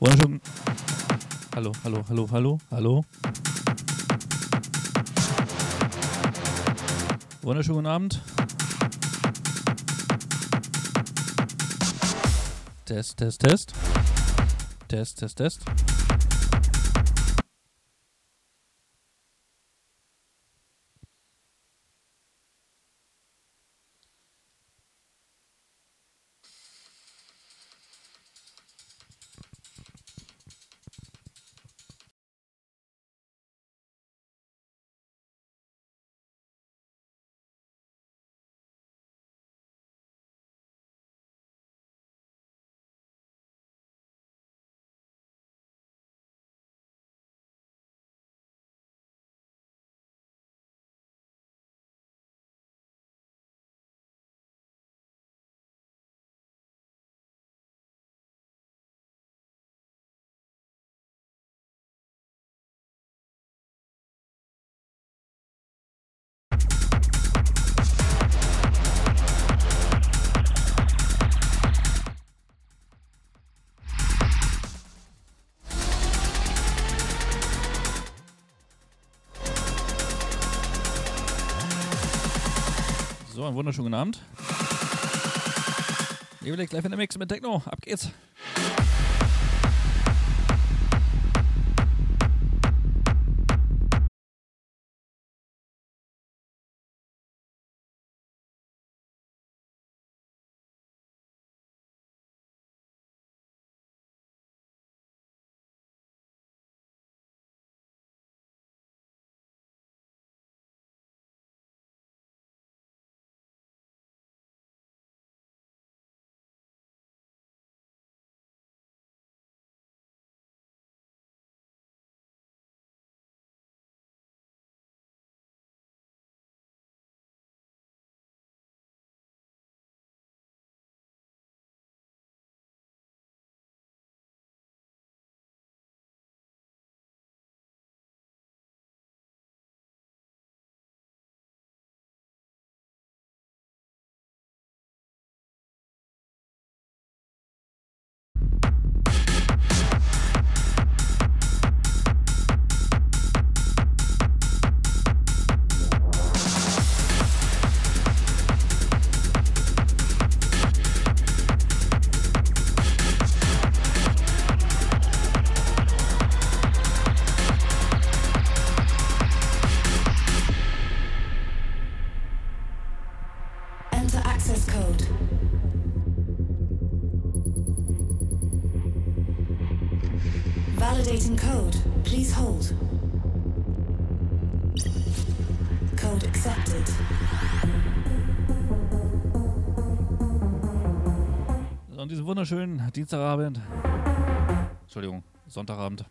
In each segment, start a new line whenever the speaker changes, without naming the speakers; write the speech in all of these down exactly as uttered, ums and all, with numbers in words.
Wunderschön. Hallo, hallo, hallo, hallo, hallo. Wunderschönen guten Abend. Test, Test, Test. Test, Test, Test. So, einen wunderschönen guten Abend. Evelix live in der Mix mit Techno. Ab geht's.
Validating code. Please hold. Code accepted.
So, an diesem wunderschönen Dienstagabend. Entschuldigung, Sonntagabend.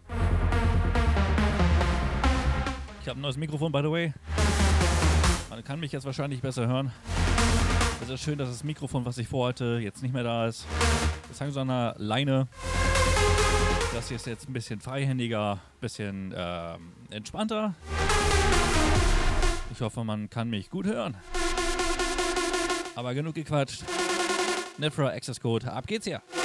Ich habe ein neues Mikrofon, by the way. Man kann mich jetzt wahrscheinlich besser hören. Es ist schön, dass das Mikrofon, was ich vorhatte, jetzt nicht mehr da ist. Das hängt so an einer Leine. Das hier ist jetzt ein bisschen freihändiger, ein bisschen ähm, entspannter. Ich hoffe, man kann mich gut hören. Aber genug gequatscht. Nefra Access Code, ab geht's hier.